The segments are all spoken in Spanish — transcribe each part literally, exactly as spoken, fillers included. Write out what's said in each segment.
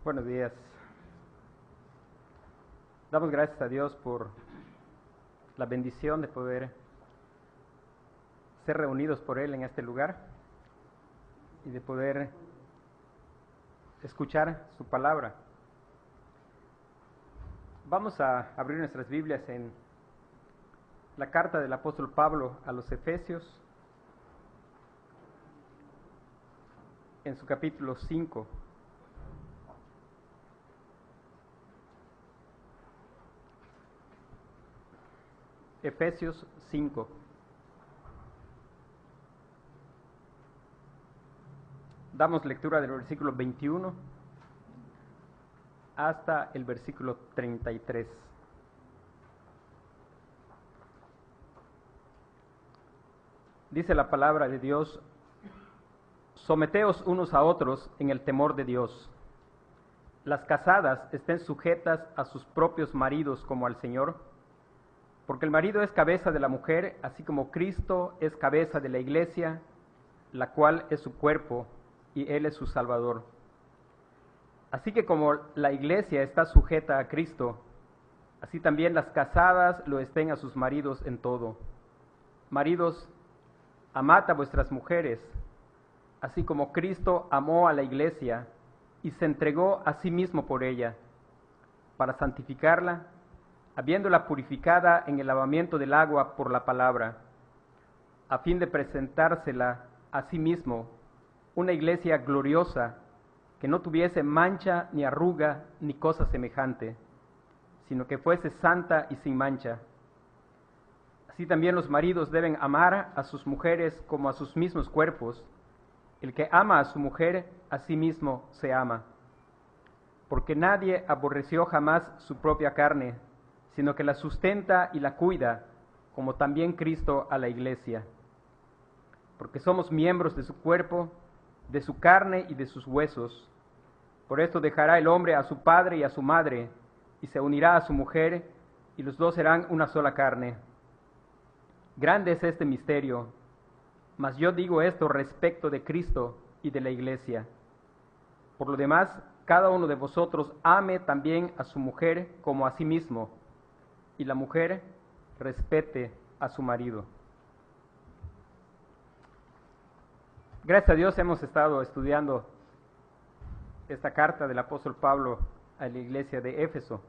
Buenos días. Damos gracias a Dios por la bendición de poder ser reunidos por Él en este lugar y de poder escuchar su palabra. Vamos a abrir nuestras Biblias en la carta del apóstol Pablo a los Efesios, en su capítulo cinco. Efesios cinco. Damos lectura del versículo veintiuno hasta el versículo treinta y tres. Dice la palabra de Dios: someteos unos a otros en el temor de Dios. Las casadas estén sujetas a sus propios maridos como al Señor, porque el marido es cabeza de la mujer, así como Cristo es cabeza de la iglesia, la cual es su cuerpo, y Él es su Salvador. Así que como la iglesia está sujeta a Cristo, así también las casadas lo estén a sus maridos en todo. Maridos, amad a vuestras mujeres, así como Cristo amó a la iglesia y se entregó a sí mismo por ella, para santificarla, habiéndola purificada en el lavamiento del agua por la palabra, a fin de presentársela a sí mismo, una iglesia gloriosa, que no tuviese mancha, ni arruga, ni cosa semejante, sino que fuese santa y sin mancha. Así también los maridos deben amar a sus mujeres como a sus mismos cuerpos. El que ama a su mujer, a sí mismo se ama. Porque nadie aborreció jamás su propia carne, sino que la sustenta y la cuida, como también Cristo a la iglesia. Porque somos miembros de su cuerpo, de su carne y de sus huesos. Por esto dejará el hombre a su padre y a su madre, y se unirá a su mujer, y los dos serán una sola carne. Grande es este misterio, mas yo digo esto respecto de Cristo y de la iglesia. Por lo demás, cada uno de vosotros ame también a su mujer como a sí mismo, y la mujer respete a su marido. Gracias a Dios hemos estado estudiando esta carta del apóstol Pablo a la iglesia de Éfeso.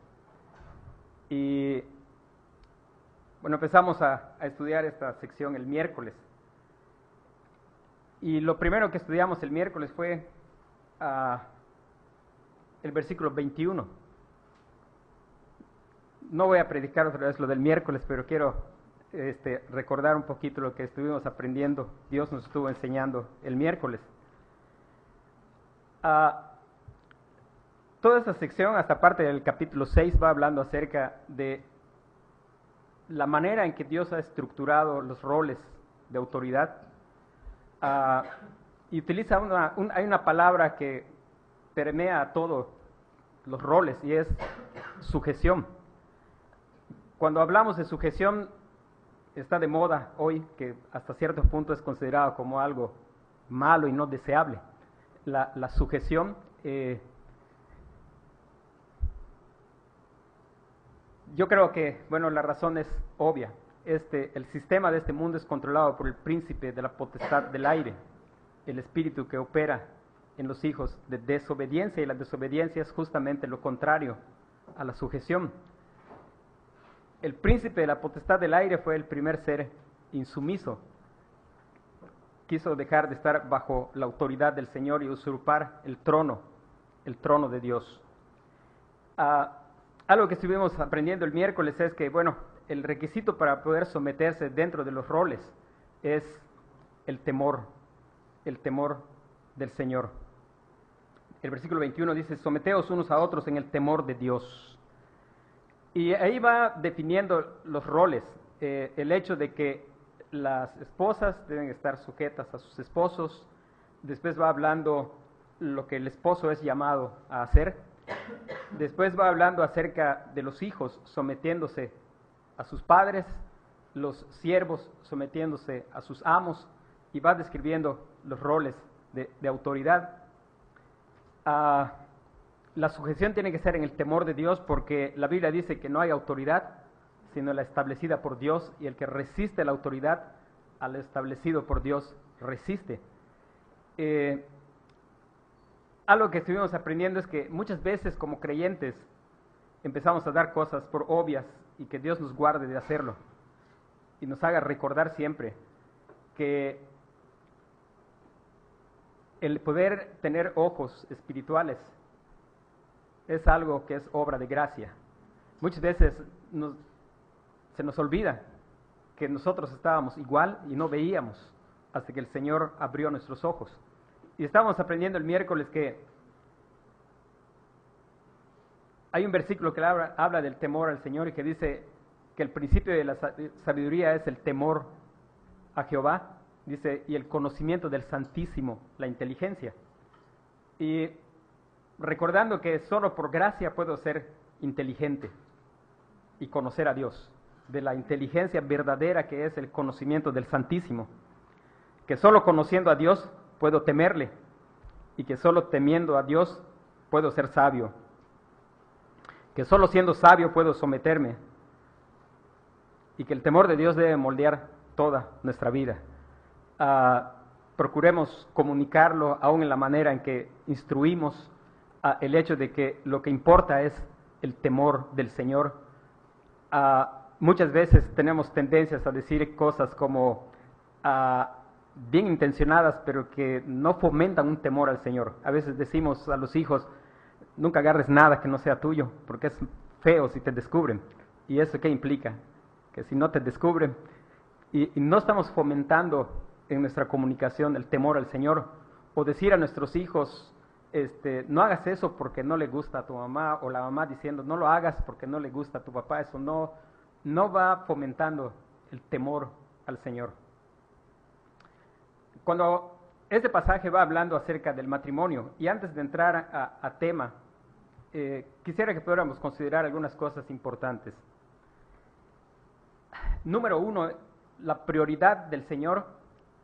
Y bueno, empezamos a, a estudiar esta sección el miércoles. Y lo primero que estudiamos el miércoles fue uh, el versículo veintiuno. No voy a predicar otra vez lo del miércoles, pero quiero este, recordar un poquito lo que estuvimos aprendiendo. Dios nos estuvo enseñando el miércoles. Uh, toda esta sección, hasta parte del capítulo seis, va hablando acerca de la manera en que Dios ha estructurado los roles de autoridad. Uh, y utiliza una, un, hay una palabra que permea a todos los roles, y es sujeción. Cuando hablamos de sujeción, está de moda hoy, que hasta cierto punto es considerado como algo malo y no deseable. La, la sujeción, eh, yo creo que, bueno, la razón es obvia. Este, el sistema de este mundo es controlado por el príncipe de la potestad del aire, el espíritu que opera en los hijos de desobediencia, y la desobediencia es justamente lo contrario a la sujeción. El príncipe de la potestad del aire fue el primer ser insumiso. Quiso dejar de estar bajo la autoridad del Señor y usurpar el trono, el trono de Dios. Uh, algo que estuvimos aprendiendo el miércoles es que, bueno, el requisito para poder someterse dentro de los roles es el temor, el temor del Señor. El versículo veintiuno dice: someteos unos a otros en el temor de Dios. Y ahí va definiendo los roles, eh, el hecho de que las esposas deben estar sujetas a sus esposos. Después va hablando lo que el esposo es llamado a hacer. Después va hablando acerca de los hijos sometiéndose a sus padres, los siervos sometiéndose a sus amos, y va describiendo los roles de, de autoridad. Uh, la sujeción tiene que ser en el temor de Dios, porque la Biblia dice que no hay autoridad sino la establecida por Dios, y el que resiste la autoridad a lo establecido por Dios resiste. Eh, algo que estuvimos aprendiendo es que muchas veces como creyentes empezamos a dar cosas por obvias, y que Dios nos guarde de hacerlo y nos haga recordar siempre que el poder tener ojos espirituales es algo que es obra de gracia. Muchas veces nos, se nos olvida que nosotros estábamos igual y no veíamos hasta que el Señor abrió nuestros ojos. Y estábamos aprendiendo el miércoles que hay un versículo que habla, habla del temor al Señor, y que dice que el principio de la sabiduría es el temor a Jehová. Dice, y el conocimiento del Santísimo, la inteligencia. Y recordando que solo por gracia puedo ser inteligente y conocer a Dios, de la inteligencia verdadera que es el conocimiento del Santísimo, que solo conociendo a Dios puedo temerle, y que solo temiendo a Dios puedo ser sabio, que solo siendo sabio puedo someterme, y que el temor de Dios debe moldear toda nuestra vida. Uh, procuremos comunicarlo aún en la manera en que instruimos uh, el hecho de que lo que importa es el temor del Señor. Uh, muchas veces tenemos tendencias a decir cosas como uh, bien intencionadas, pero que no fomentan un temor al Señor. A veces decimos a los hijos, nunca agarres nada que no sea tuyo, porque es feo si te descubren. ¿Y eso qué implica? Que si no te descubren, y, y no estamos fomentando en nuestra comunicación el temor al Señor, o decir a nuestros hijos, este, no hagas eso porque no le gusta a tu mamá, o la mamá diciendo, no lo hagas porque no le gusta a tu papá. Eso no, no va fomentando el temor al Señor. Cuando este pasaje va hablando acerca del matrimonio, y antes de entrar a, a tema, eh, quisiera que pudiéramos considerar algunas cosas importantes. Número uno, la prioridad del Señor.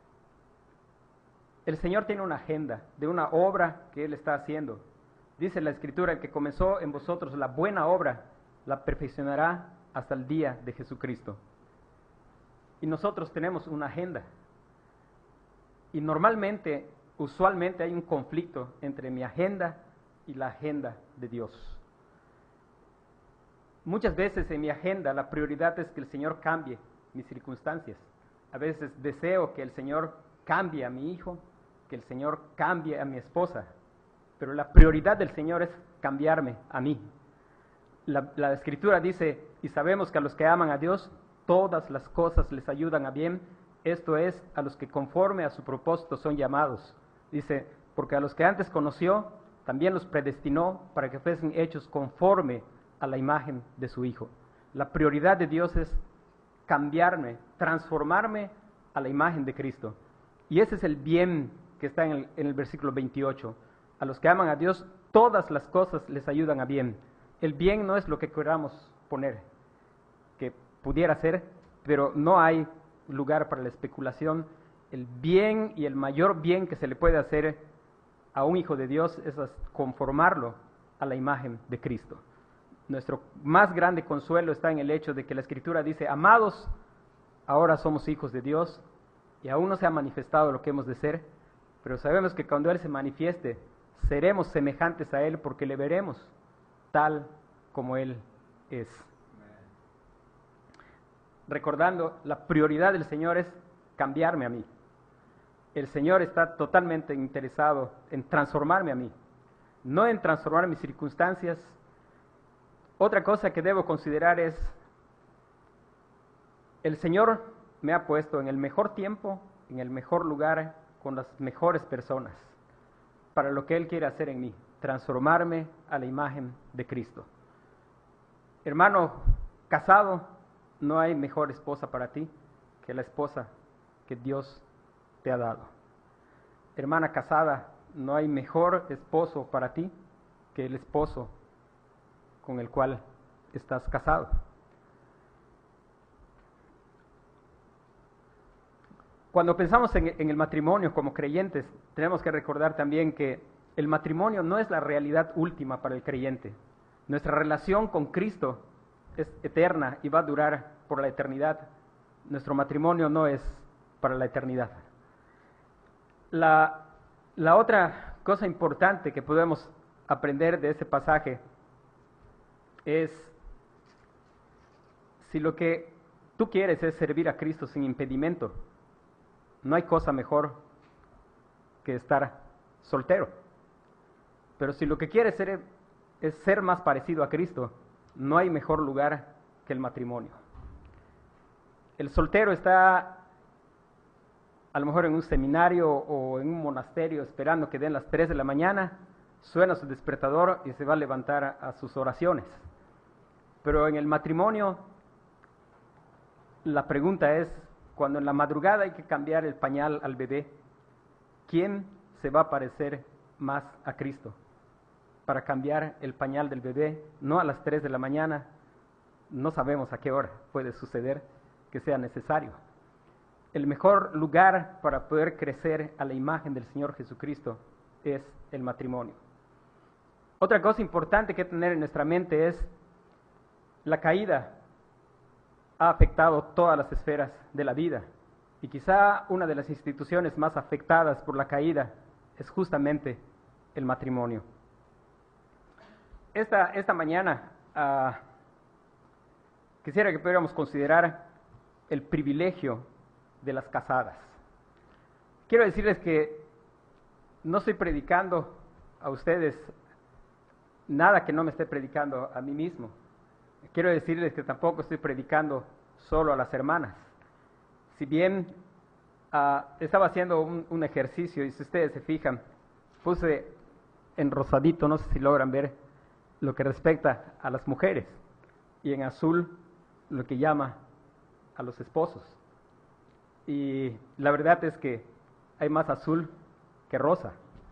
El Señor tiene una agenda de una obra que Él está haciendo. Dice la Escritura, el que comenzó en vosotros la buena obra, la perfeccionará hasta el día de Jesucristo. Y nosotros tenemos una agenda. Y normalmente, usualmente hay un conflicto entre mi agenda y la agenda de Dios. Muchas veces en mi agenda la prioridad es que el Señor cambie mis circunstancias. A veces deseo que el Señor cambie a mi hijo, que el Señor cambie a mi esposa, pero la prioridad del Señor es cambiarme a mí. La, la Escritura dice, y sabemos que a los que aman a Dios, todas las cosas les ayudan a bien, esto es, a los que conforme a su propósito son llamados. Dice, porque a los que antes conoció, también los predestinó para que fuesen hechos conforme a la imagen de su Hijo. La prioridad de Dios es cambiarme, transformarme a la imagen de Cristo. Y ese es el bien que está en el, en el versículo veintiocho. A los que aman a Dios, todas las cosas les ayudan a bien. El bien no es lo que queramos poner, que pudiera ser, pero no hay lugar para la especulación. El bien y el mayor bien que se le puede hacer a un hijo de Dios es conformarlo a la imagen de Cristo. Nuestro más grande consuelo está en el hecho de que la Escritura dice, amados, ahora somos hijos de Dios, y aún no se ha manifestado lo que hemos de ser, pero sabemos que cuando Él se manifieste, seremos semejantes a Él, porque le veremos tal como Él es. Recordando, la prioridad del Señor es cambiarme a mí. El Señor está totalmente interesado en transformarme a mí, no en transformar mis circunstancias. Otra cosa que debo considerar es, el Señor me ha puesto en el mejor tiempo, en el mejor lugar, con las mejores personas, para lo que Él quiere hacer en mí, transformarme a la imagen de Cristo. Hermano casado, no hay mejor esposa para ti que la esposa que Dios te ha dado. Hermana casada, no hay mejor esposo para ti que el esposo con el cual estás casado. Cuando pensamos en, en el matrimonio como creyentes, tenemos que recordar también que el matrimonio no es la realidad última para el creyente. Nuestra relación con Cristo es eterna y va a durar por la eternidad. Nuestro matrimonio no es para la eternidad. La, la otra cosa importante que podemos aprender de este pasaje es, si lo que tú quieres es servir a Cristo sin impedimento, no hay cosa mejor que estar soltero. Pero si lo que quieres ser, es ser más parecido a Cristo, no hay mejor lugar que el matrimonio. El soltero está a lo mejor en un seminario o en un monasterio esperando que den las tres de la mañana, suena su despertador y se va a levantar a, a sus oraciones. Pero en el matrimonio, la pregunta es, cuando en la madrugada hay que cambiar el pañal al bebé, ¿quién se va a parecer más a Cristo? Para cambiar el pañal del bebé, no a las tres de la mañana, no sabemos a qué hora puede suceder que sea necesario. El mejor lugar para poder crecer a la imagen del Señor Jesucristo es el matrimonio. Otra cosa importante que tener en nuestra mente es la caída ha afectado todas las esferas de la vida y quizá una de las instituciones más afectadas por la caída es justamente el matrimonio. Esta, esta mañana uh, quisiera que pudiéramos considerar el privilegio de las casadas. Quiero decirles que no estoy predicando a ustedes nada que no me esté predicando a mí mismo. Quiero decirles que tampoco estoy predicando solo a las hermanas. Si bien uh, estaba haciendo un, un ejercicio y si ustedes se fijan, puse en rosadito, no sé si logran ver, lo que respecta a las mujeres y en azul lo que llama a los esposos. Y la verdad es que hay más azul que rosa.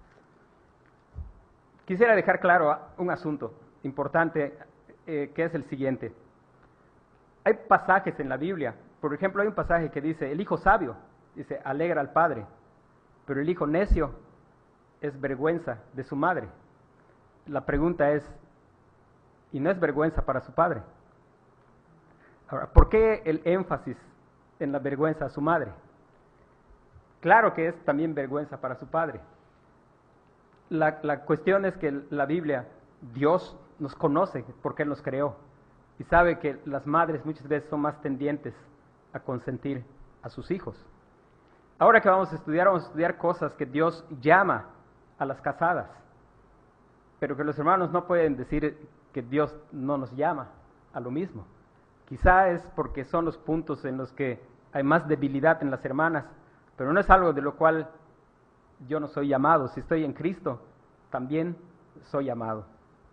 Quisiera dejar claro un asunto importante eh, que es el siguiente. Hay pasajes en la Biblia, por ejemplo hay un pasaje que dice, el hijo sabio, dice, alegra al padre, pero el hijo necio es vergüenza de su madre. La pregunta es, ¿y no es vergüenza para su padre? Ahora, ¿por qué el énfasis en la vergüenza a su madre? Claro que es también vergüenza para su padre. La, la cuestión es que la Biblia, Dios nos conoce porque Él nos creó y sabe que las madres muchas veces son más tendientes a consentir a sus hijos. Ahora que vamos a estudiar, vamos a estudiar cosas que Dios llama a las casadas, pero que los hermanos no pueden decir que Dios no nos llama a lo mismo. Quizá es porque son los puntos en los que hay más debilidad en las hermanas, pero no es algo de lo cual yo no soy llamado. Si estoy en Cristo, también soy llamado.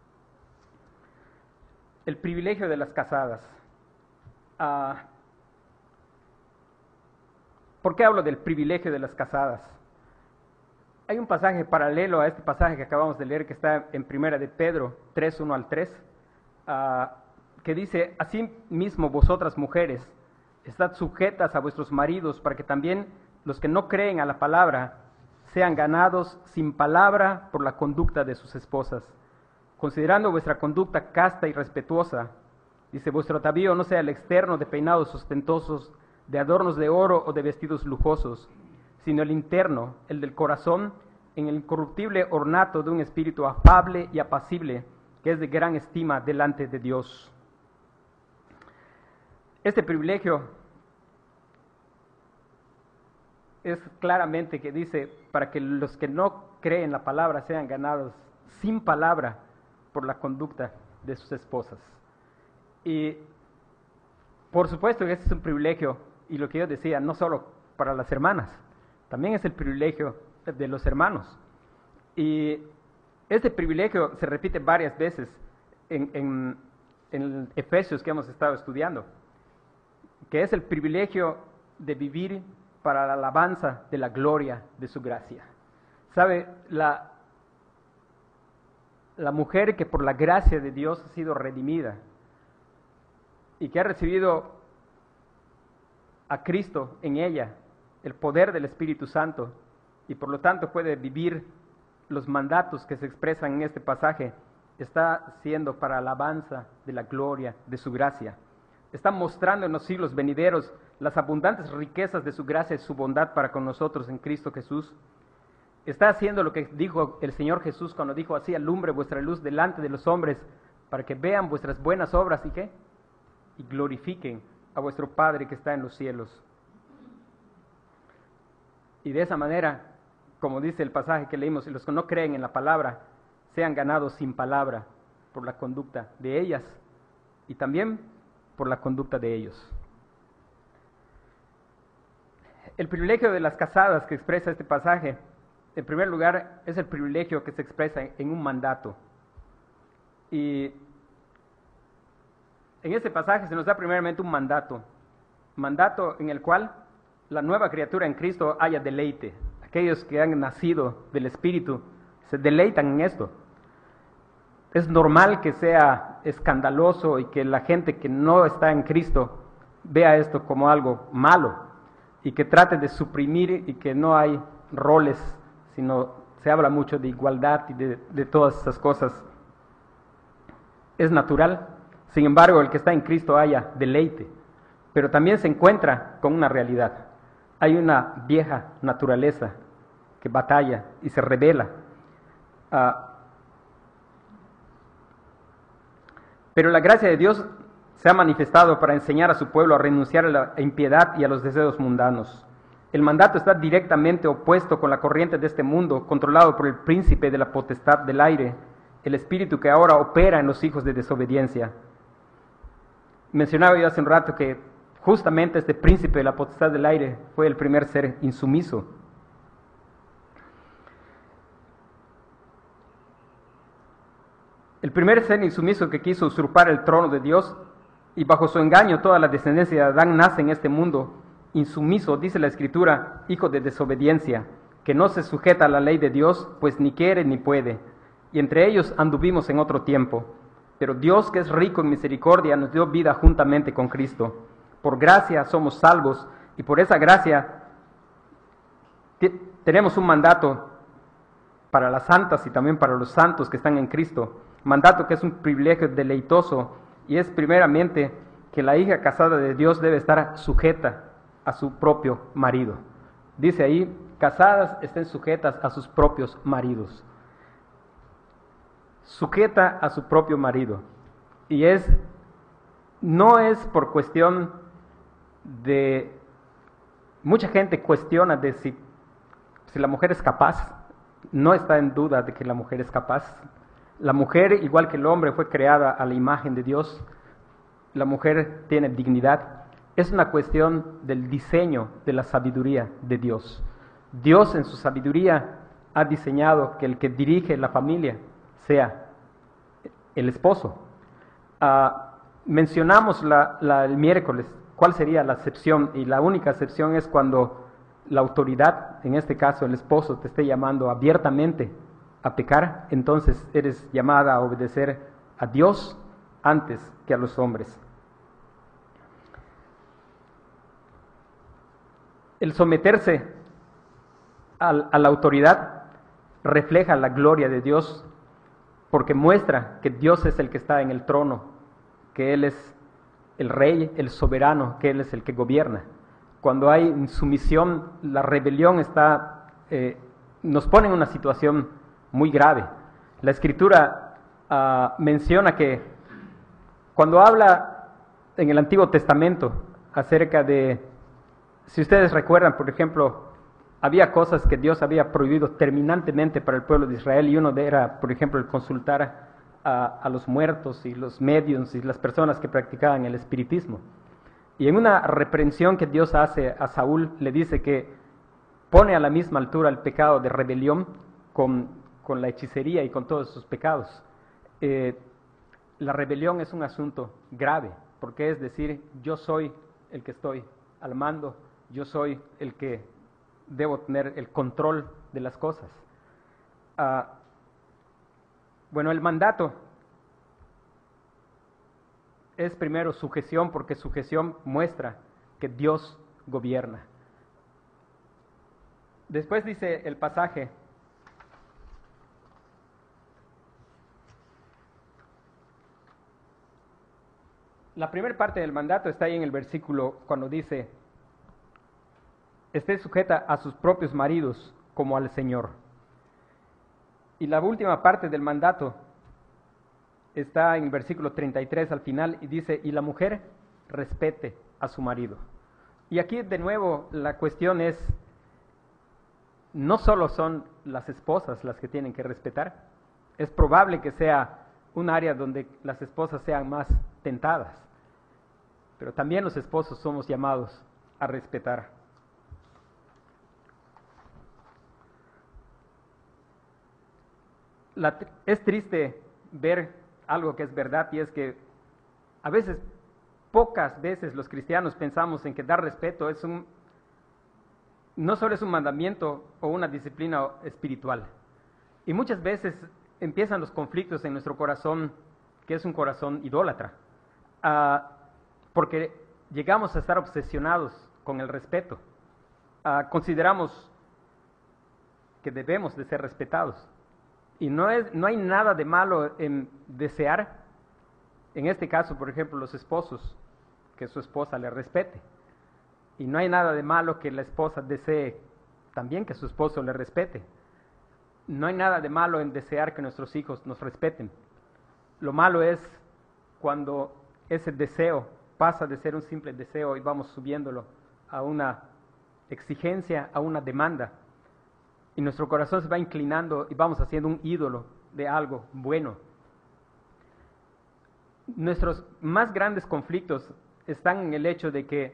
El privilegio de las casadas. Uh, ¿Por qué hablo del privilegio de las casadas? Hay un pasaje paralelo a este pasaje que acabamos de leer que está en Primera de Pedro tres, uno al tres, uh, que dice, así mismo vosotras mujeres, estad sujetas a vuestros maridos para que también los que no creen a la palabra sean ganados sin palabra por la conducta de sus esposas, considerando vuestra conducta casta y respetuosa. Dice, vuestro atavío no sea el externo de peinados ostentosos, de adornos de oro o de vestidos lujosos, sino el interno, el del corazón, en el incorruptible ornato de un espíritu afable y apacible, que es de gran estima delante de Dios. Este privilegio es claramente que dice, para que los que no creen la palabra sean ganados sin palabra por la conducta de sus esposas. Y por supuesto que este es un privilegio, y lo que yo decía, no solo para las hermanas, también es el privilegio de los hermanos. Y este privilegio se repite varias veces en, en, en Efesios que hemos estado estudiando, que es el privilegio de vivir para la alabanza de la gloria de su gracia. ¿Sabe? La, la mujer que por la gracia de Dios ha sido redimida y que ha recibido a Cristo en ella, el poder del Espíritu Santo, y por lo tanto puede vivir los mandatos que se expresan en este pasaje está siendo para alabanza de la gloria de su gracia. Está mostrando en los siglos venideros las abundantes riquezas de su gracia y su bondad para con nosotros en Cristo Jesús. Está haciendo lo que dijo el Señor Jesús cuando dijo: así alumbre vuestra luz delante de los hombres, para que vean vuestras buenas obras y ¿qué? Y glorifiquen a vuestro Padre que está en los cielos. Y de esa manera, como dice el pasaje que leímos, los que no creen en la palabra sean ganados sin palabra por la conducta de ellas y también por la conducta de ellos. El privilegio de las casadas que expresa este pasaje, en primer lugar, es el privilegio que se expresa en un mandato. Y en este pasaje se nos da primeramente un mandato, mandato en el cual la nueva criatura en Cristo haya deleite. Aquellos que han nacido del Espíritu se deleitan en esto. Es normal que sea escandaloso y que la gente que no está en Cristo vea esto como algo malo y que trate de suprimir y que no hay roles, sino se habla mucho de igualdad y de, de todas esas cosas. Es natural. Sin embargo, el que está en Cristo haya deleite, pero también se encuentra con una realidad. Hay una vieja naturaleza que batalla y se rebela. Uh, pero la gracia de Dios se ha manifestado para enseñar a su pueblo a renunciar a la impiedad y a los deseos mundanos. El mandato está directamente opuesto con la corriente de este mundo, controlado por el príncipe de la potestad del aire, el espíritu que ahora opera en los hijos de desobediencia. Mencionaba yo hace un rato que justamente este príncipe de la potestad del aire fue el primer ser insumiso. El primer ser insumiso que quiso usurpar el trono de Dios, y bajo su engaño toda la descendencia de Adán nace en este mundo insumiso, dice la Escritura, hijo de desobediencia, que no se sujeta a la ley de Dios, pues ni quiere ni puede. Y entre ellos anduvimos en otro tiempo. Pero Dios, que es rico en misericordia, nos dio vida juntamente con Cristo. Por gracia somos salvos, y por esa gracia tenemos un mandato para las santas y también para los santos que están en Cristo. Mandato que es un privilegio deleitoso, y es primeramente que la hija casada de Dios debe estar sujeta a su propio marido. Dice ahí: casadas estén sujetas a sus propios maridos. Sujeta a su propio marido. Y es, no es por cuestión de, mucha gente cuestiona de si, si la mujer es capaz. No está en duda de que la mujer es capaz. La mujer, igual que el hombre, fue creada a la imagen de Dios. La mujer tiene dignidad. Es una cuestión del diseño de la sabiduría de Dios. Dios en su sabiduría ha diseñado que el que dirige la familia sea el esposo. Uh, mencionamos la, la, el miércoles cuál sería la excepción, y la única excepción es cuando la autoridad, en este caso el esposo, te esté llamando abiertamente a pecar. Entonces eres llamada a obedecer a Dios antes que a los hombres. El someterse a, a la autoridad refleja la gloria de Dios, porque muestra que Dios es el que está en el trono, que Él es el rey, el soberano, que Él es el que gobierna. Cuando hay insumisión, la rebelión está, eh, nos pone en una situación muy grave. La Escritura uh, menciona que cuando habla en el Antiguo Testamento acerca de, si ustedes recuerdan, por ejemplo, había cosas que Dios había prohibido terminantemente para el pueblo de Israel, y uno de era, por ejemplo, el consultar a, a los muertos y los mediums y las personas que practicaban el espiritismo. Y en una reprensión que Dios hace a Saúl, le dice que pone a la misma altura el pecado de rebelión con, con la hechicería y con todos sus pecados. Eh, la rebelión es un asunto grave, porque es decir, yo soy el que estoy al mando, yo soy el que debo tener el control de las cosas. Uh, bueno, el mandato es primero sujeción, porque sujeción muestra que Dios gobierna. Después dice el pasaje La primera parte del mandato está ahí en el versículo cuando dice, esté sujeta a sus propios maridos como al Señor. Y la última parte del mandato está en versículo treinta y tres al final y dice, y la mujer respete a su marido. Y aquí de nuevo la cuestión es, no solo son las esposas las que tienen que respetar, es probable que sea un área donde las esposas sean más tentadas, pero también los esposos somos llamados a respetar. La, es triste ver algo que es verdad y es que a veces, pocas veces los cristianos pensamos en que dar respeto es un, no solo es un mandamiento o una disciplina espiritual. Y muchas veces empiezan los conflictos en nuestro corazón, que es un corazón idólatra, uh, porque llegamos a estar obsesionados con el respeto. Uh, consideramos que debemos de ser respetados. Y no, es, no hay nada de malo en desear, en este caso, por ejemplo, los esposos, que su esposa le respete. Y no hay nada de malo que la esposa desee también que su esposo le respete. No hay nada de malo en desear que nuestros hijos nos respeten. Lo malo es cuando ese deseo pasa de ser un simple deseo y vamos subiéndolo a una exigencia, a una demanda. Y nuestro corazón se va inclinando y vamos haciendo un ídolo de algo bueno. Nuestros más grandes conflictos están en el hecho de que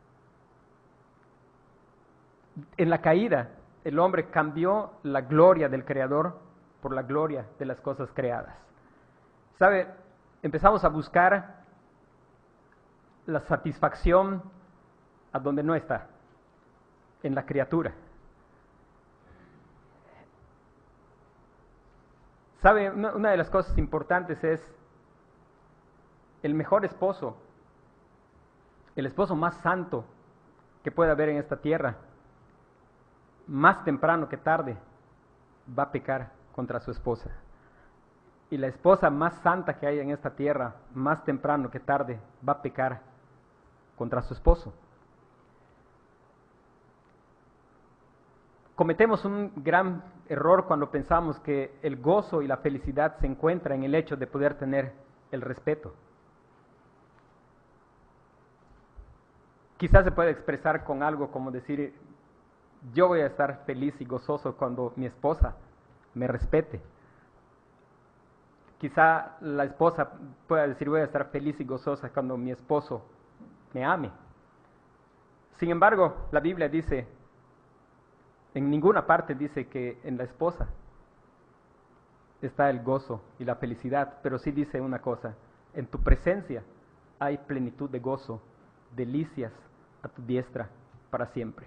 en la caída el hombre cambió la gloria del Creador por la gloria de las cosas creadas. ¿Sabe? Empezamos a buscar la satisfacción a donde no está, en la criatura. ¿Sabe? Una de las cosas importantes es el mejor esposo, el esposo más santo que pueda haber en esta tierra, más temprano que tarde, va a pecar contra su esposa. Y la esposa más santa que hay en esta tierra, más temprano que tarde, va a pecar contra su esposo. Cometemos un gran error cuando pensamos que el gozo y la felicidad se encuentran en el hecho de poder tener el respeto. Quizás se puede expresar con algo como decir, yo voy a estar feliz y gozoso cuando mi esposa me respete. Quizá la esposa pueda decir, voy a estar feliz y gozosa cuando mi esposo me ame. Sin embargo, la Biblia dice, en ninguna parte dice que en la esposa está el gozo y la felicidad, pero sí dice una cosa, en tu presencia hay plenitud de gozo, delicias a tu diestra para siempre.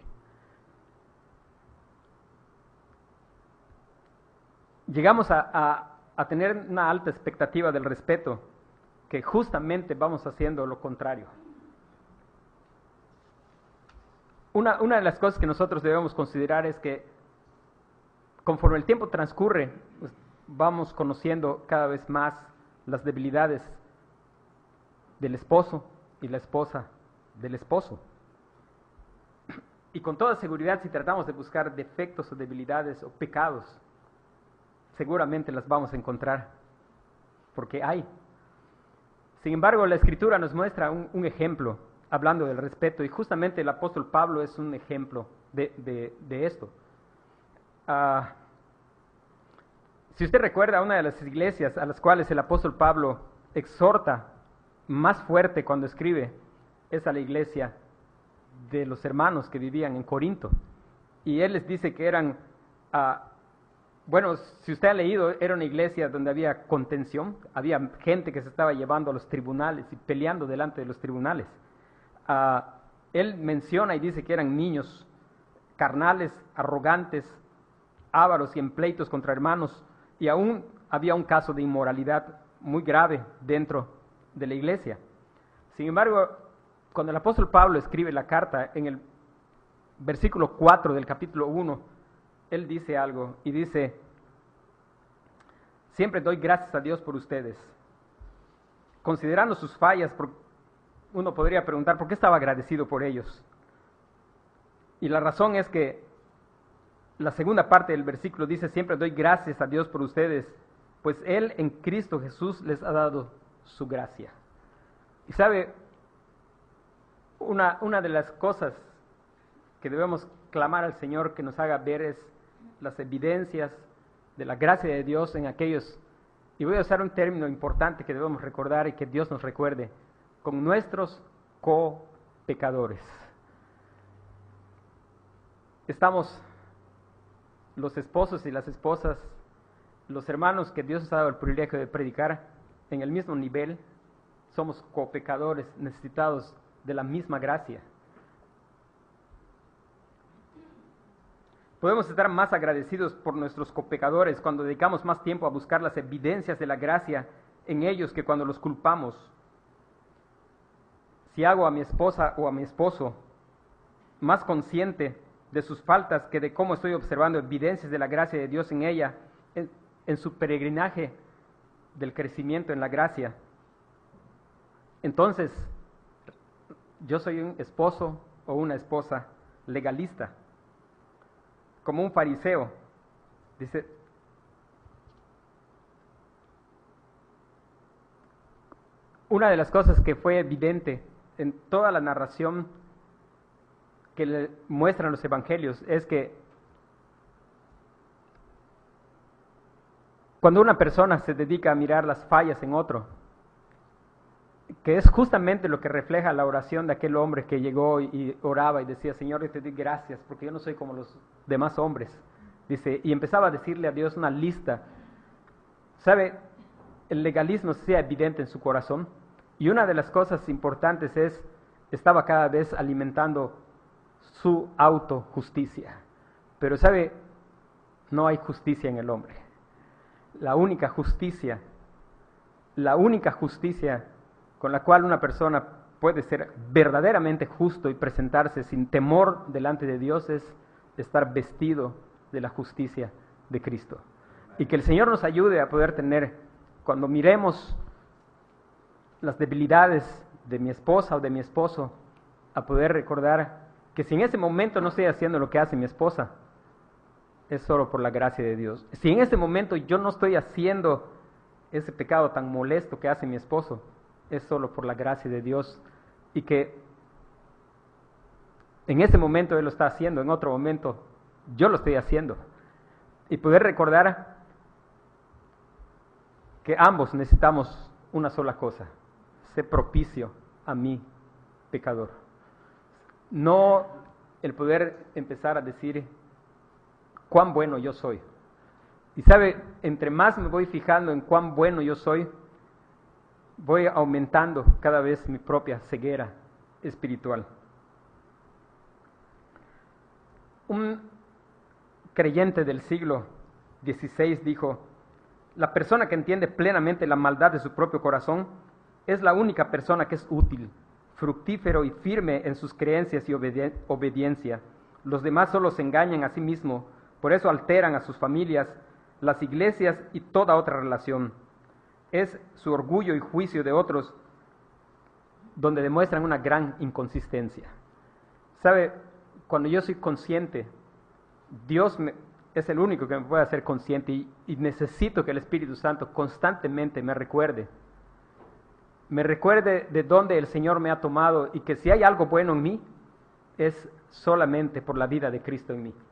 Llegamos a, a, a tener una alta expectativa del respeto, que justamente vamos haciendo lo contrario. Una, una de las cosas que nosotros debemos considerar es que conforme el tiempo transcurre, pues, vamos conociendo cada vez más las debilidades del esposo y la esposa del esposo. Y con toda seguridad, si tratamos de buscar defectos o debilidades o pecados, seguramente las vamos a encontrar, porque hay. Sin embargo, la Escritura nos muestra un, un ejemplo, hablando del respeto, y justamente el apóstol Pablo es un ejemplo de, de, de esto. Uh, si usted recuerda, una de las iglesias a las cuales el apóstol Pablo exhorta más fuerte cuando escribe, es a la iglesia de los hermanos que vivían en Corinto. Y él les dice que eran, uh, bueno, si usted ha leído, era una iglesia donde había contención, había gente que se estaba llevando a los tribunales y peleando delante de los tribunales. Uh, él menciona y dice que eran niños carnales, arrogantes, ávaros y en pleitos contra hermanos, y aún había un caso de inmoralidad muy grave dentro de la iglesia. Sin embargo, cuando el apóstol Pablo escribe la carta, en el versículo cuatro del capítulo uno, él dice algo y dice, siempre doy gracias a Dios por ustedes, considerando sus fallas, por uno podría preguntar, ¿por qué estaba agradecido por ellos? Y la razón es que la segunda parte del versículo dice, siempre doy gracias a Dios por ustedes, pues Él en Cristo Jesús les ha dado su gracia. Y sabe, una, una de las cosas que debemos clamar al Señor que nos haga ver es las evidencias de la gracia de Dios en aquellos, y voy a usar un término importante que debemos recordar y que Dios nos recuerde, con nuestros co-pecadores. Estamos los esposos y las esposas, los hermanos que Dios nos ha dado el privilegio de predicar en el mismo nivel, somos co-pecadores necesitados de la misma gracia. Podemos estar más agradecidos por nuestros copecadores cuando dedicamos más tiempo a buscar las evidencias de la gracia en ellos que cuando los culpamos. Si hago a mi esposa o a mi esposo más consciente de sus faltas que de cómo estoy observando evidencias de la gracia de Dios en ella, en, en su peregrinaje del crecimiento en la gracia, entonces yo soy un esposo o una esposa legalista, como un fariseo. Dice, una de las cosas que fue evidente en toda la narración que le muestran los evangelios es que cuando una persona se dedica a mirar las fallas en otro, que es justamente lo que refleja la oración de aquel hombre que llegó y oraba y decía, Señor, yo te doy gracias porque yo no soy como los demás hombres. Dice, y empezaba a decirle a Dios una lista. ¿Sabe? El legalismo sea evidente en su corazón. Y una de las cosas importantes es, estaba cada vez alimentando su autojusticia. Pero ¿sabe? No hay justicia en el hombre. La única justicia, la única justicia con la cual una persona puede ser verdaderamente justo y presentarse sin temor delante de Dios es estar vestido de la justicia de Cristo. Y que el Señor nos ayude a poder tener, cuando miremos las debilidades de mi esposa o de mi esposo, a poder recordar que si en ese momento no estoy haciendo lo que hace mi esposa, es solo por la gracia de Dios. Si en ese momento yo no estoy haciendo ese pecado tan molesto que hace mi esposo, es solo por la gracia de Dios, y que en ese momento Él lo está haciendo, en otro momento yo lo estoy haciendo, y poder recordar que ambos necesitamos una sola cosa: ser propicio a mi pecador. No el poder empezar a decir cuán bueno yo soy. Y sabe, entre más me voy fijando en cuán bueno yo soy, voy aumentando cada vez mi propia ceguera espiritual. Un creyente del siglo dieciséis dijo, la persona que entiende plenamente la maldad de su propio corazón es la única persona que es útil, fructífero y firme en sus creencias y obedi- obediencia. Los demás solo se engañan a sí mismos, por eso alteran a sus familias, las iglesias y toda otra relación. Es su orgullo y juicio de otros donde demuestran una gran inconsistencia. ¿Sabe? Cuando yo soy consciente, Dios me, es el único que me puede hacer consciente y, y necesito que el Espíritu Santo constantemente me recuerde. Me recuerde de dónde el Señor me ha tomado y que si hay algo bueno en mí, es solamente por la vida de Cristo en mí.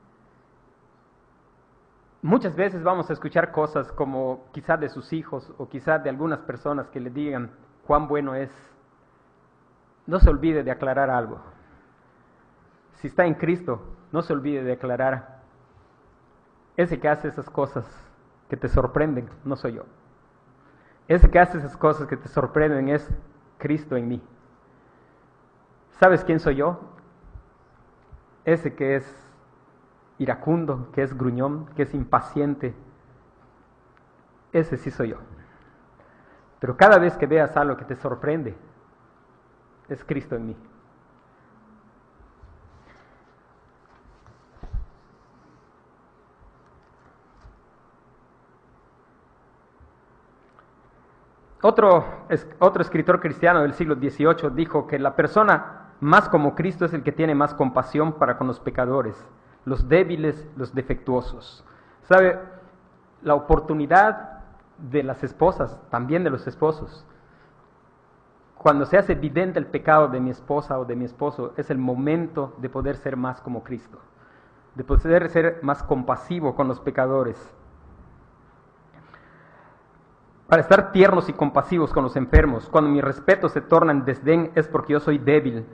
Muchas veces vamos a escuchar cosas como quizás de sus hijos o quizás de algunas personas que le digan cuán bueno es. No se olvide de aclarar algo. Si está en Cristo, no se olvide de aclarar. Ese que hace esas cosas que te sorprenden, no soy yo. Ese que hace esas cosas que te sorprenden es Cristo en mí. ¿Sabes quién soy yo? Ese que es iracundo, que es gruñón, que es impaciente. Ese sí soy yo. Pero cada vez que veas algo que te sorprende, es Cristo en mí. Otro, es, otro escritor cristiano del siglo dieciocho dijo que la persona más como Cristo es el que tiene más compasión para con los pecadores, los débiles, los defectuosos. ¿Sabe? La oportunidad de las esposas, también de los esposos. Cuando se hace evidente el pecado de mi esposa o de mi esposo, es el momento de poder ser más como Cristo, de poder ser más compasivo con los pecadores. Para estar tiernos y compasivos con los enfermos, cuando mi respeto se torna en desdén, es porque yo soy débil.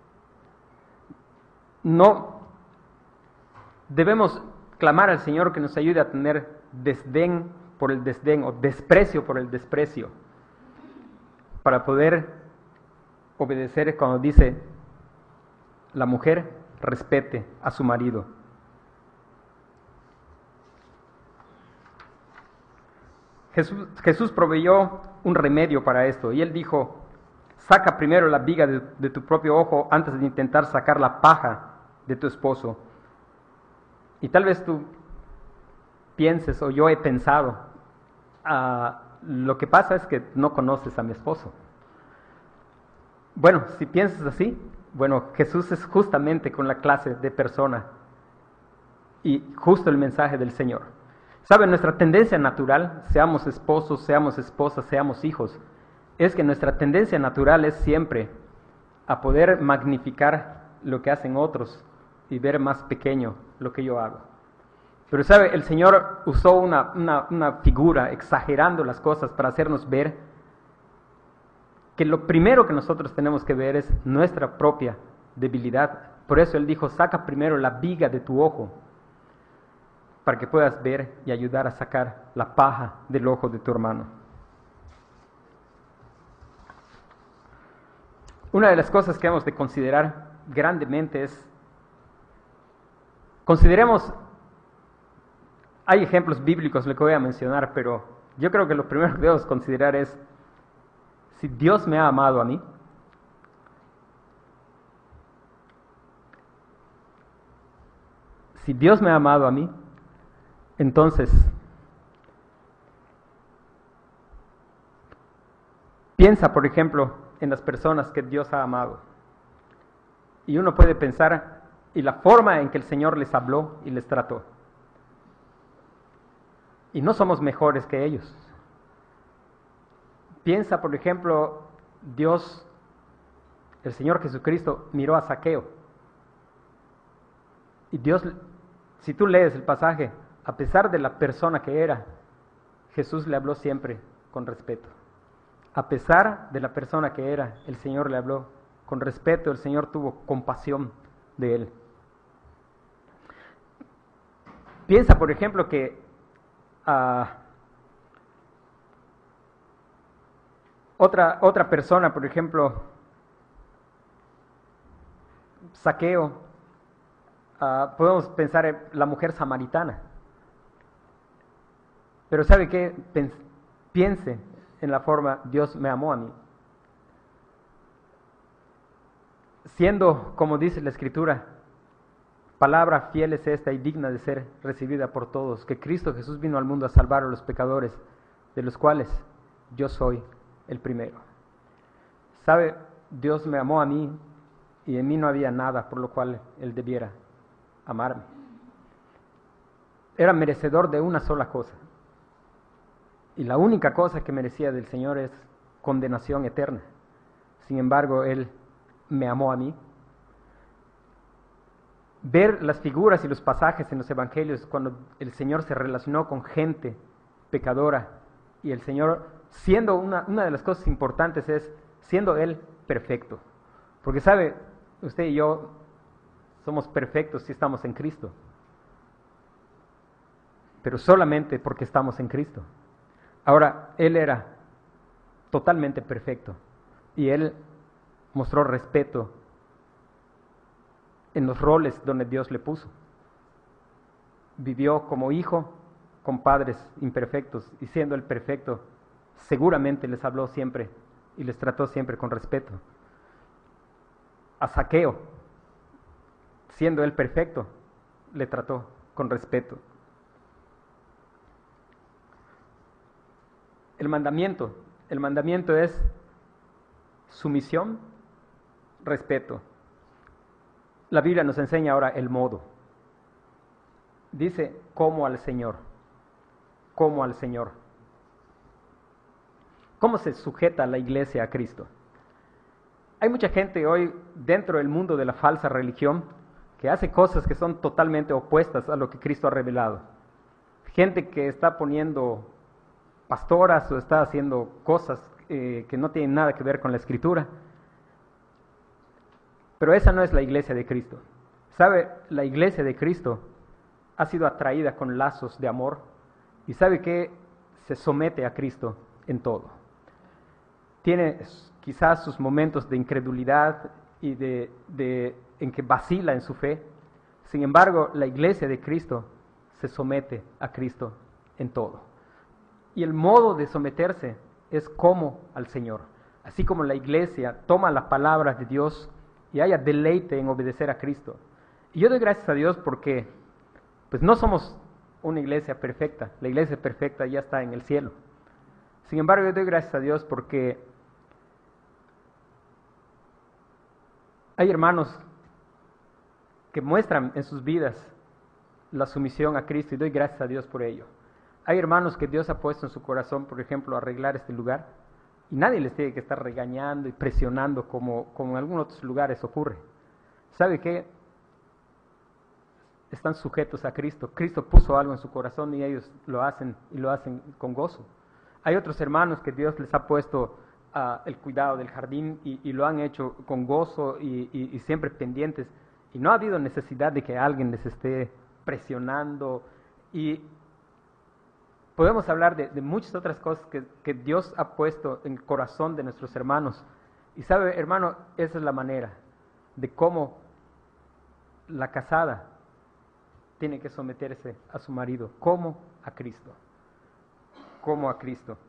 No debemos clamar al Señor que nos ayude a tener desdén por el desdén o desprecio por el desprecio, para poder obedecer cuando dice la mujer respete a su marido. Jesús, Jesús proveyó un remedio para esto y él dijo: saca primero la viga de, de tu propio ojo antes de intentar sacar la paja de tu esposo. Y tal vez tú pienses, o yo he pensado, uh, lo que pasa es que no conoces a mi esposo. Bueno, si piensas así, bueno, Jesús es justamente con la clase de persona y justo el mensaje del Señor. ¿Sabe? Nuestra tendencia natural, seamos esposos, seamos esposas, seamos hijos, es que nuestra tendencia natural es siempre a poder magnificar lo que hacen otros y ver más pequeño lo que yo hago. Pero ¿sabe? El Señor usó una, una, una figura exagerando las cosas para hacernos ver que lo primero que nosotros tenemos que ver es nuestra propia debilidad. Por eso Él dijo: saca primero la viga de tu ojo, para que puedas ver y ayudar a sacar la paja del ojo de tu hermano. Una de las cosas que hemos de considerar grandemente es, consideremos, hay ejemplos bíblicos lo que voy a mencionar, pero yo creo que lo primero que debemos considerar es si Dios me ha amado a mí. Si Dios me ha amado a mí, entonces piensa, por ejemplo, en las personas que Dios ha amado. Y uno puede pensar en la forma en que el Señor les habló y les trató. Y no somos mejores que ellos. Piensa, por ejemplo, Dios, el Señor Jesucristo, miró a Zaqueo. Y Dios, si tú lees el pasaje, a pesar de la persona que era, Jesús le habló siempre con respeto. A pesar de la persona que era, el Señor le habló con respeto, el Señor tuvo compasión de él. Piensa, por ejemplo, que uh, otra, otra persona, por ejemplo, Zaqueo, uh, podemos pensar en la mujer samaritana. Pero ¿sabe qué? Piense en la forma Dios me amó a mí. Siendo, como dice la Escritura, palabra fiel es esta y digna de ser recibida por todos, que Cristo Jesús vino al mundo a salvar a los pecadores, de los cuales yo soy el primero. ¿Sabe? Dios me amó a mí y en mí no había nada por lo cual Él debiera amarme. Era merecedor de una sola cosa. Y la única cosa que merecía del Señor es condenación eterna. Sin embargo, Él me amó a mí. Ver las figuras y los pasajes en los evangelios cuando el Señor se relacionó con gente pecadora y el Señor, siendo una, una de las cosas importantes es, siendo Él perfecto. Porque sabe, usted y yo somos perfectos si estamos en Cristo. Pero solamente porque estamos en Cristo. Ahora, Él era totalmente perfecto y Él mostró respeto en los roles donde Dios le puso. Vivió como hijo con padres imperfectos y siendo Él perfecto, seguramente les habló siempre y les trató siempre con respeto. A Zaqueo, siendo Él perfecto, le trató con respeto. El mandamiento El mandamiento es sumisión, respeto. La Biblia nos enseña ahora el modo. Dice, como al Señor, como al Señor. ¿Cómo se sujeta la iglesia a Cristo? Hay mucha gente hoy dentro del mundo de la falsa religión que hace cosas que son totalmente opuestas a lo que Cristo ha revelado. Gente que está poniendo pastoras o está haciendo cosas eh, que no tienen nada que ver con la Escritura. Pero esa no es la iglesia de Cristo. ¿Sabe? La iglesia de Cristo ha sido atraída con lazos de amor y sabe que se somete a Cristo en todo. Tiene quizás sus momentos de incredulidad y de, de, en que vacila en su fe. Sin embargo, la iglesia de Cristo se somete a Cristo en todo. Y el modo de someterse es como al Señor. Así como la iglesia toma la palabra de Dios y haya deleite en obedecer a Cristo. Y yo doy gracias a Dios porque pues no somos una iglesia perfecta. La iglesia perfecta ya está en el cielo. Sin embargo, yo doy gracias a Dios porque hay hermanos que muestran en sus vidas la sumisión a Cristo y doy gracias a Dios por ello. Hay hermanos que Dios ha puesto en su corazón, por ejemplo, a arreglar este lugar y nadie les tiene que estar regañando y presionando como, como en algunos otros lugares ocurre. ¿Sabe qué? Están sujetos a Cristo. Cristo puso algo en su corazón y ellos lo hacen y lo hacen con gozo. Hay otros hermanos que Dios les ha puesto Uh, el cuidado del jardín y, y lo han hecho con gozo y, y, y siempre pendientes y no ha habido necesidad de que alguien les esté presionando y podemos hablar de, de muchas otras cosas que, que Dios ha puesto en el corazón de nuestros hermanos y sabe, hermano, esa es la manera de cómo la casada tiene que someterse a su marido, como a Cristo, como a Cristo.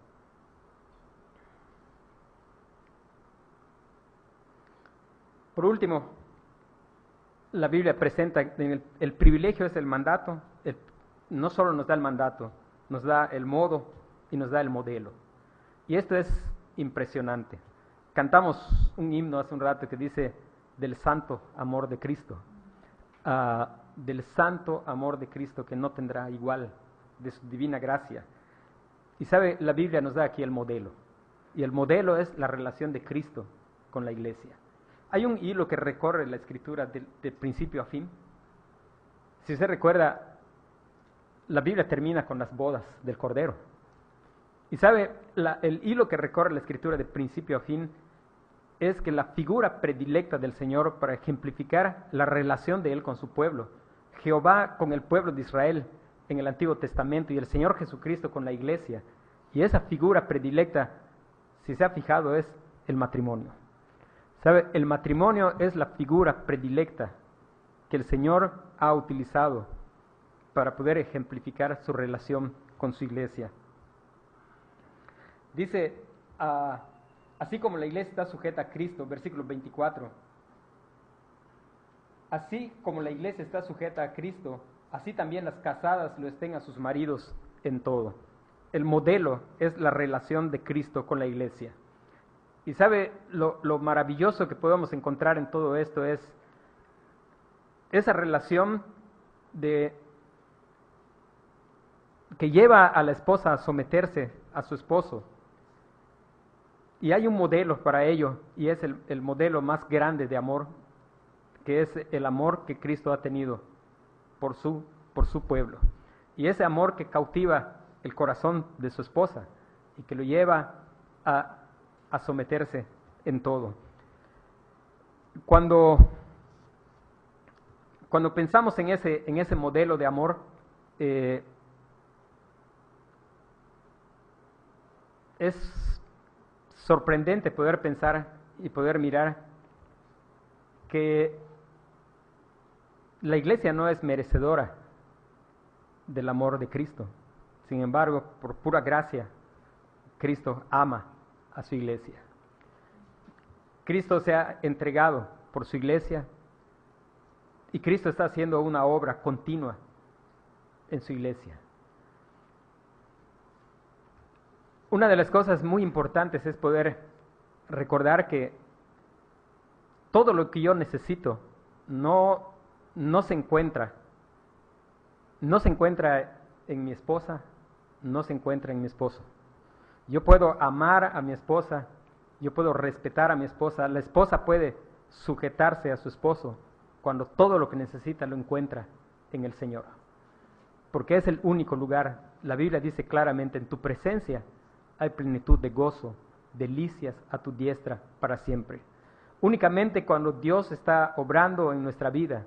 Por último, la Biblia presenta el, el privilegio es el mandato, el, no solo nos da el mandato, nos da el modo y nos da el modelo. Y esto es impresionante. Cantamos un himno hace un rato que dice del santo amor de Cristo, uh, del santo amor de Cristo que no tendrá igual, de su divina gracia. Y sabe, la Biblia nos da aquí el modelo, y el modelo es la relación de Cristo con la iglesia. Hay un hilo que recorre la Escritura de, de principio a fin. Si usted recuerda, la Biblia termina con las bodas del Cordero. Y sabe, la, el hilo que recorre la Escritura de principio a fin es que la figura predilecta del Señor para ejemplificar la relación de Él con su pueblo, Jehová con el pueblo de Israel en el Antiguo Testamento y el Señor Jesucristo con la iglesia. Y esa figura predilecta, si se ha fijado, es el matrimonio. ¿Sabe? El matrimonio es la figura predilecta que el Señor ha utilizado para poder ejemplificar su relación con su iglesia. Dice, uh, así como la iglesia está sujeta a Cristo, versículo veinticuatro, así como la iglesia está sujeta a Cristo, así también las casadas lo estén a sus maridos en todo. El modelo es la relación de Cristo con la iglesia. Y sabe, lo, lo maravilloso que podemos encontrar en todo esto es esa relación de, que lleva a la esposa a someterse a su esposo. Y hay un modelo para ello, y es el, el modelo más grande de amor, que es el amor que Cristo ha tenido por su, por su pueblo. Y ese amor que cautiva el corazón de su esposa y que lo lleva a a someterse en todo. Cuando, cuando pensamos en ese, en ese modelo de amor, eh, es sorprendente poder pensar y poder mirar que la iglesia no es merecedora del amor de Cristo. Sin embargo, por pura gracia, Cristo ama a su iglesia. Cristo se ha entregado por su iglesia y Cristo está haciendo una obra continua en su iglesia. una de las cosas muy importantes es poder recordar que todo lo que yo necesito no, no se encuentra, no se encuentra en mi esposa, no se encuentra en mi esposo. Yo puedo amar a mi esposa, yo puedo respetar a mi esposa, la esposa puede sujetarse a su esposo cuando todo lo que necesita lo encuentra en el Señor. Porque es el único lugar, la Biblia dice claramente, en tu presencia hay plenitud de gozo, delicias a tu diestra para siempre. Únicamente cuando Dios está obrando en nuestra vida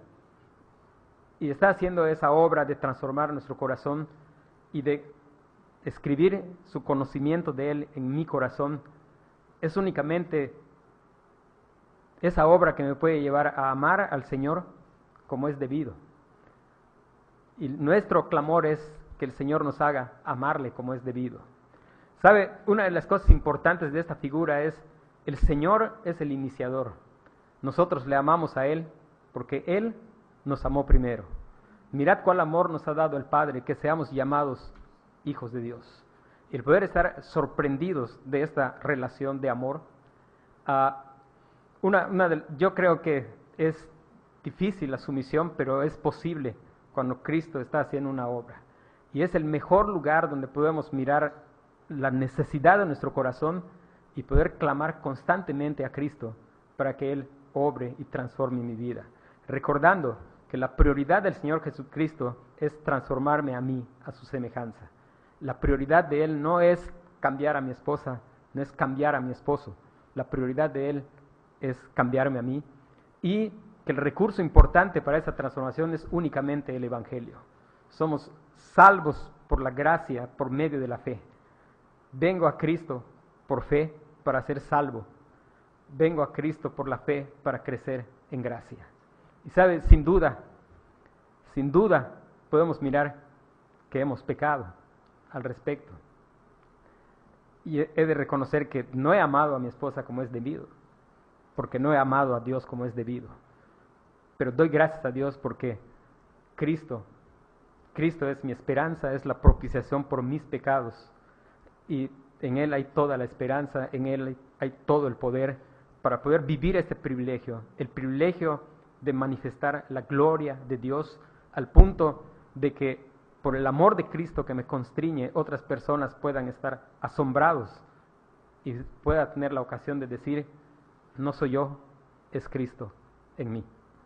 y está haciendo esa obra de transformar nuestro corazón y de escribir su conocimiento de Él en mi corazón, es únicamente esa obra que me puede llevar a amar al Señor como es debido. Y nuestro clamor es que el Señor nos haga amarle como es debido. ¿Sabe? Una de las cosas importantes de esta figura es, el Señor es el iniciador. Nosotros le amamos a Él porque Él nos amó primero. Mirad cuál amor nos ha dado el Padre, que seamos llamados hijos de Dios. El poder estar sorprendidos de esta relación de amor, uh, una, una de, yo creo que es difícil la sumisión, pero es posible cuando Cristo está haciendo una obra. Y es el mejor lugar donde podemos mirar la necesidad de nuestro corazón y poder clamar constantemente a Cristo para que Él obre y transforme mi vida. Recordando que la prioridad del Señor Jesucristo es transformarme a mí, a su semejanza. La prioridad de Él no es cambiar a mi esposa, no es cambiar a mi esposo. La prioridad de Él es cambiarme a mí. Y que el recurso importante para esa transformación es únicamente el Evangelio. Somos salvos por la gracia, por medio de la fe. Vengo a Cristo por fe para ser salvo. Vengo a Cristo por la fe para crecer en gracia. Y sabe, sin duda, sin duda podemos mirar que hemos pecado al respecto. Y he de reconocer que no he amado a mi esposa como es debido, porque no he amado a Dios como es debido. Pero doy gracias a Dios porque Cristo, Cristo es mi esperanza, es la propiciación por mis pecados. Y en Él hay toda la esperanza, en Él hay todo el poder para poder vivir este privilegio, el privilegio de manifestar la gloria de Dios al punto de que por el amor de Cristo que me constriñe, otras personas puedan estar asombrados y pueda tener la ocasión de decir, no soy yo, es Cristo en mí.